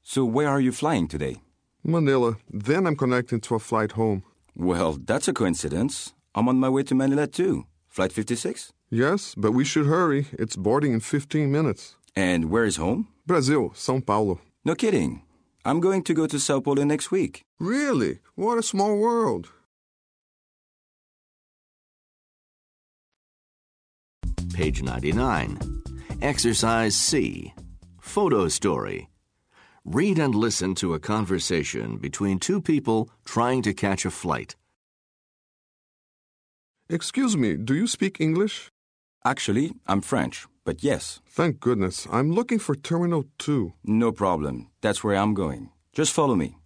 So where are you flying today? Manila. Then I'm connecting to a flight home. Well, that's a coincidence. I'm on my way to Manila too. Flight 56? Yes, but we should hurry. It's boarding in 15 minutes. And where is home? Brazil, São Paulo. No kidding. I'm going to go to Sao Paulo next week. Really? What a small world. Page 99. Exercise C. Photo story. Read and listen to a conversation between two people trying to catch a flight. Excuse me, do you speak English? Actually, I'm French, but yes. Thank goodness. I'm looking for Terminal 2. No problem. That's where I'm going. Just follow me.